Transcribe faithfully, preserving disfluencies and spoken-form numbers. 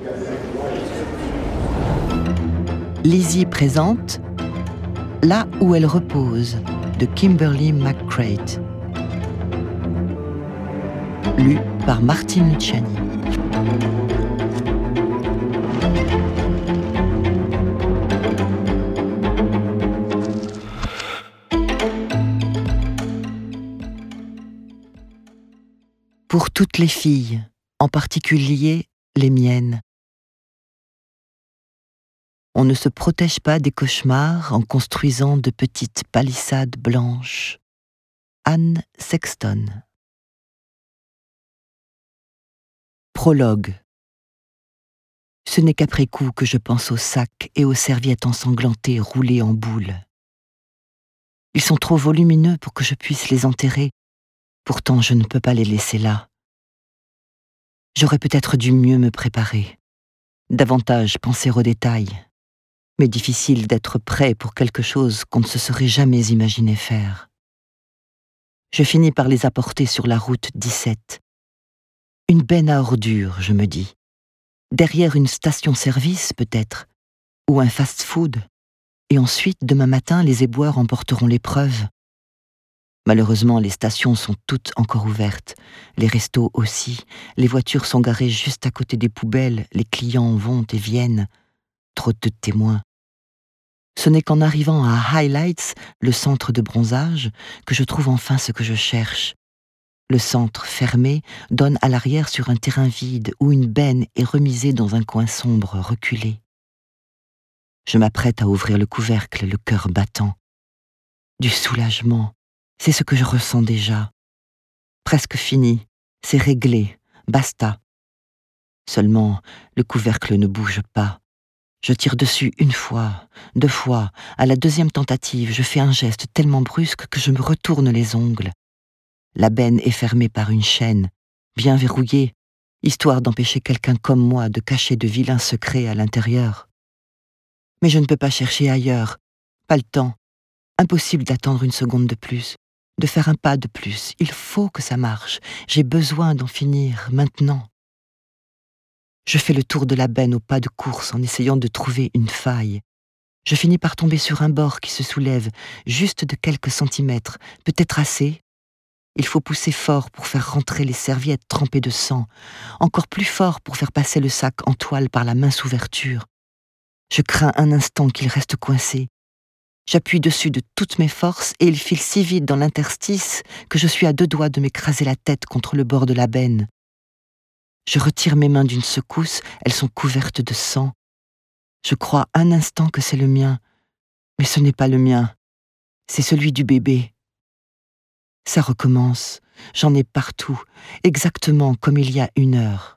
Lizzie présente Là où elle repose de Kimberly McCreight. Lu par Martine Luciani. Pour toutes les filles, en particulier les miennes. On ne se protège pas des cauchemars en construisant de petites palissades blanches. Anne Sexton. Prologue. Ce n'est qu'après coup que je pense aux sacs et aux serviettes ensanglantées roulées en boule. Ils sont trop volumineux pour que je puisse les enterrer, pourtant je ne peux pas les laisser là. J'aurais peut-être dû mieux me préparer, davantage penser aux détails, mais difficile d'être prêt pour quelque chose qu'on ne se serait jamais imaginé faire. Je finis par les apporter sur la route dix-sept. Une benne à ordures, je me dis. Derrière une station-service, peut-être, ou un fast-food. Et ensuite, demain matin, les éboueurs emporteront l'épreuve. Malheureusement, les stations sont toutes encore ouvertes, les restos aussi, les voitures sont garées juste à côté des poubelles, les clients vont et viennent. Trop de témoins. Ce n'est qu'en arrivant à Highlights, le centre de bronzage, que je trouve enfin ce que je cherche. Le centre, fermé, donne à l'arrière sur un terrain vide où une benne est remisée dans un coin sombre, reculé. Je m'apprête à ouvrir le couvercle, le cœur battant. Du soulagement, c'est ce que je ressens déjà. Presque fini, c'est réglé, basta. Seulement, le couvercle ne bouge pas. Je tire dessus une fois, deux fois. À la deuxième tentative, je fais un geste tellement brusque que je me retourne les ongles. La benne est fermée par une chaîne, bien verrouillée, histoire d'empêcher quelqu'un comme moi de cacher de vilains secrets à l'intérieur. Mais je ne peux pas chercher ailleurs, pas le temps. Impossible d'attendre une seconde de plus, de faire un pas de plus. Il faut que ça marche. J'ai besoin d'en finir, maintenant. Je fais le tour de la benne au pas de course en essayant de trouver une faille. Je finis par tomber sur un bord qui se soulève, juste de quelques centimètres, peut-être assez. Il faut pousser fort pour faire rentrer les serviettes trempées de sang, encore plus fort pour faire passer le sac en toile par la mince ouverture. Je crains un instant qu'il reste coincé. J'appuie dessus de toutes mes forces et il file si vite dans l'interstice que je suis à deux doigts de m'écraser la tête contre le bord de la benne. Je retire mes mains d'une secousse, elles sont couvertes de sang. Je crois un instant que c'est le mien, mais ce n'est pas le mien, c'est celui du bébé. Ça recommence, j'en ai partout, exactement comme il y a une heure.